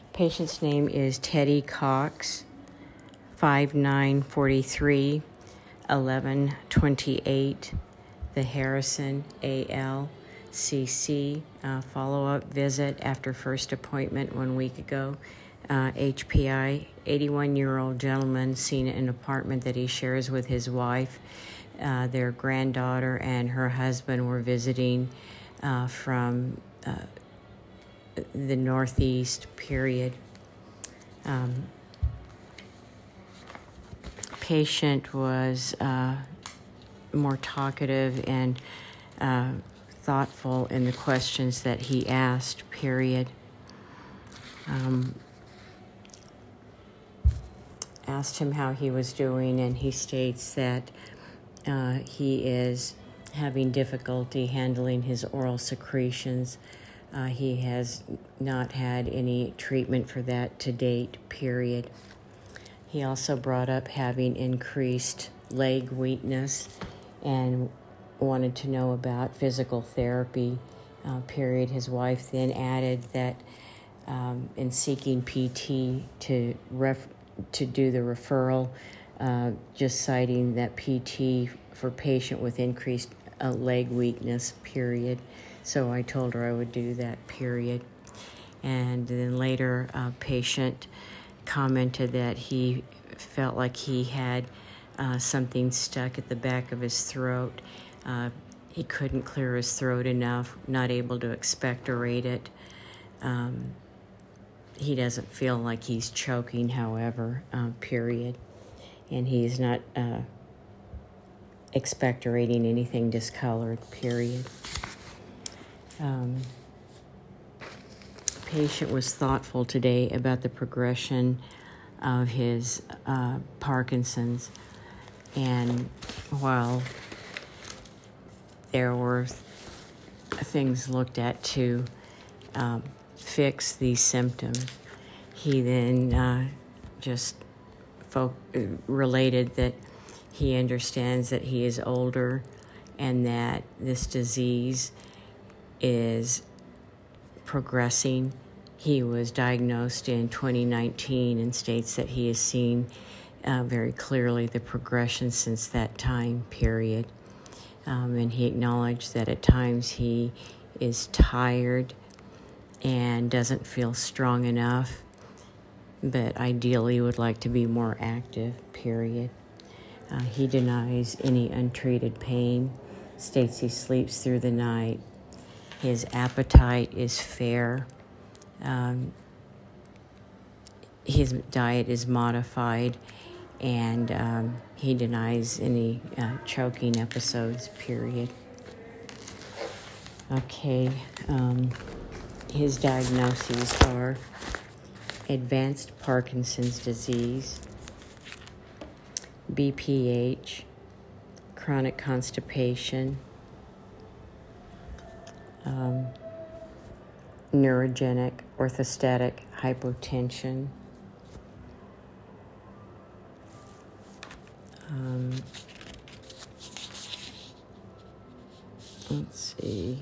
Patient's name is Teddy Cox, 5943, 1128, the Harrison ALCC, follow-up visit after first appointment 1 week ago. HPI, 81-year-old gentleman seen in an apartment that he shares with his wife. Their granddaughter and her husband were visiting from the Northeast, period. Patient was more talkative and thoughtful in the questions that he asked, period. Asked him how he was doing, and he states that he is having difficulty handling his oral secretions. He has not had any treatment for that to date, period. He also brought up having increased leg weakness and wanted to know about physical therapy, period. His wife then added that in seeking PT to do the referral, just citing that PT for patient with increased leg weakness, period. So I told her I would do that, period. And then later, patient commented that he felt like he had something stuck at the back of his throat. He couldn't clear his throat enough, not able to expectorate it. He doesn't feel like he's choking, however, period. And he's not expectorating anything discolored, period. Patient was thoughtful today about the progression of his Parkinson's, and while there were things looked at to fix these symptoms, he then just related that he understands that he is older and that this disease is progressing. He was diagnosed in 2019 and states that he has seen very clearly the progression since that time period. And he acknowledged that at times he is tired and doesn't feel strong enough, but ideally would like to be more active, period. He denies any untreated pain, states he sleeps through the night. His appetite is fair. His diet is modified, and he denies any choking episodes, period. Okay, his diagnoses are advanced Parkinson's disease, BPH, chronic constipation, neurogenic orthostatic hypotension, let's see,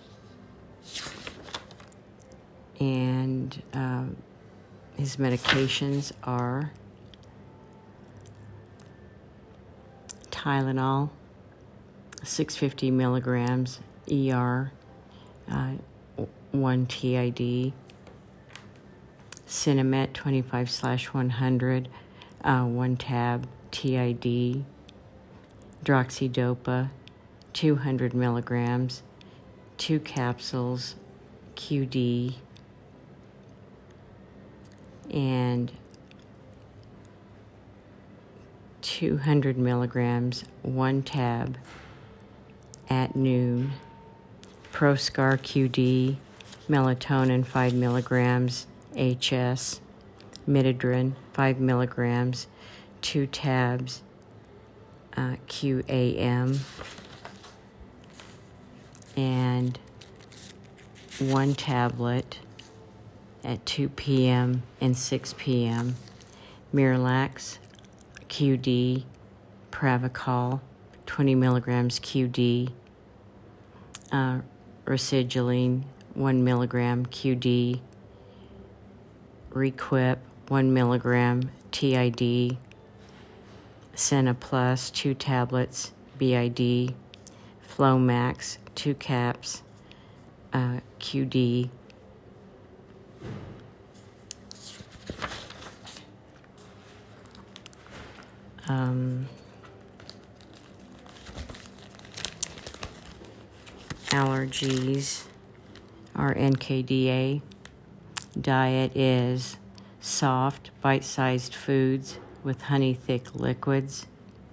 and his medications are Tylenol, 650 milligrams, ER, 1 TID, Cinemet 25/100, 1 tab, TID, Droxidopa, 200 milligrams, 2 capsules, QD, and 200 milligrams, 1 tab, at noon, Proscar QD, melatonin 5 milligrams, HS, Midodrine 5 milligrams, 2 tabs, QAM, and 1 tablet at 2 p.m. and 6 p.m., Miralax QD, Pravachol 20 milligrams QD, Residuline 1 milligram QD, Requip 1 milligram TID, Senna Plus 2 tablets BID, Flomax 2 caps QD, allergies are NKDA. Diet is soft, bite-sized foods with honey-thick liquids.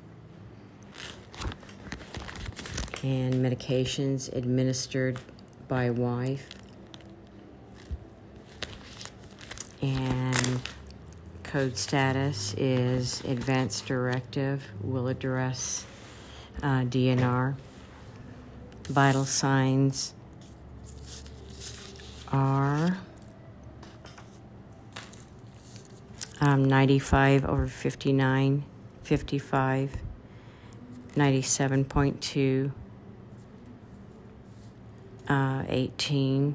And medications administered by wife. And code status is advanced directive, will address DNR. Vital signs are 95 over 59, 55, 97.2, 18,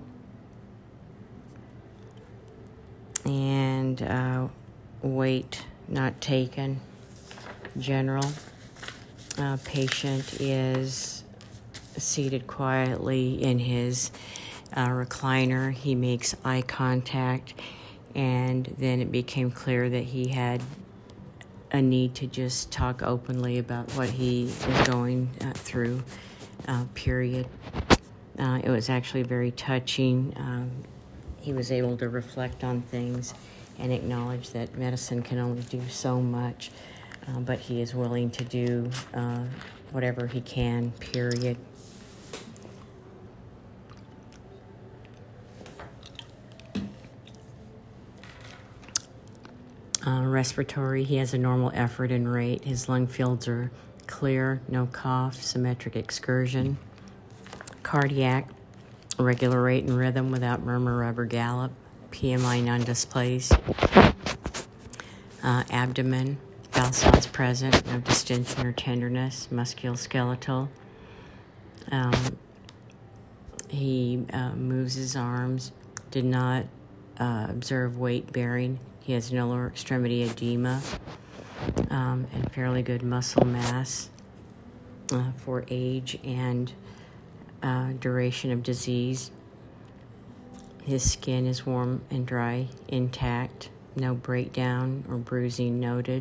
and weight not taken. General. Patient is seated quietly in his recliner. He makes eye contact, and then it became clear that he had a need to just talk openly about what he was going through, period. It was actually very touching. He was able to reflect on things and acknowledge that medicine can only do so much, but he is willing to do whatever he can, period. Respiratory, he has a normal effort and rate. His lung fields are clear, no cough, symmetric excursion. Cardiac, regular rate and rhythm without murmur, rubber gallop. PMI non-displaced. Abdomen, bowel sounds present, no distension or tenderness. Musculoskeletal. He moves his arms, did not observe weight bearing. He has no lower extremity edema and fairly good muscle mass for age and duration of disease. His skin is warm and dry, intact, no breakdown or bruising noted.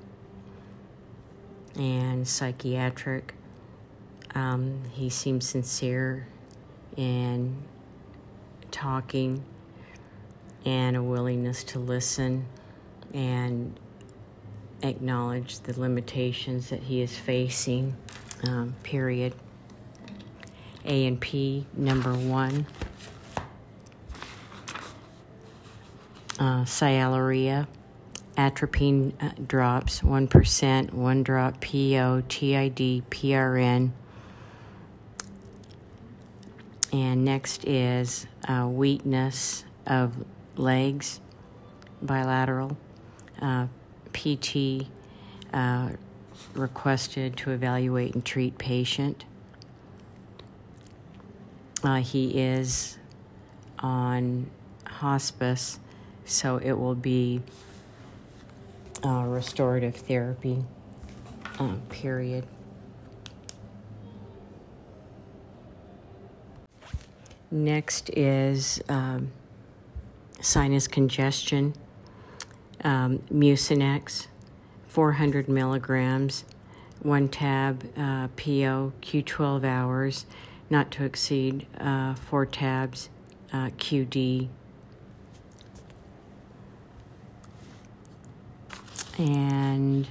And psychiatric, he seems sincere in talking and a willingness to listen and acknowledge the limitations that he is facing, period. A&P number 1. Sialorrhea, atropine drops, 1%, 1 drop PO, TID, PRN. And next is weakness of legs, bilateral. PT requested to evaluate and treat patient. He is on hospice, so it will be restorative therapy, period. Next is sinus congestion, Mucinex, 400 milligrams, 1 tab PO, Q12 hours, not to exceed 4 tabs QD. And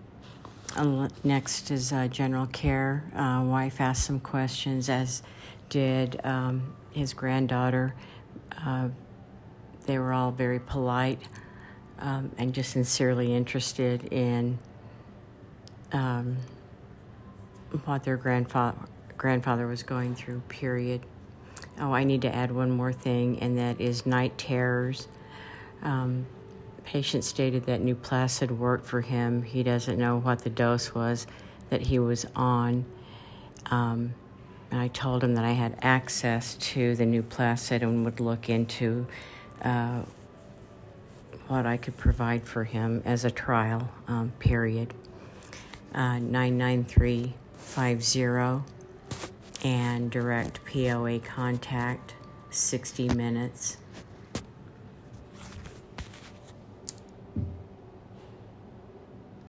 next is general care. Wife asked some questions, as did his granddaughter. They were all very polite and just sincerely interested in what their grandfather was going through, period. Oh, I need to add one more thing, and that is night terrors. Patient stated that Nuplacid worked for him. He doesn't know what the dose was that he was on. And I told him that I had access to the Nuplacid and would look into what I could provide for him as a trial period. 99350 and direct POA contact, 60 minutes.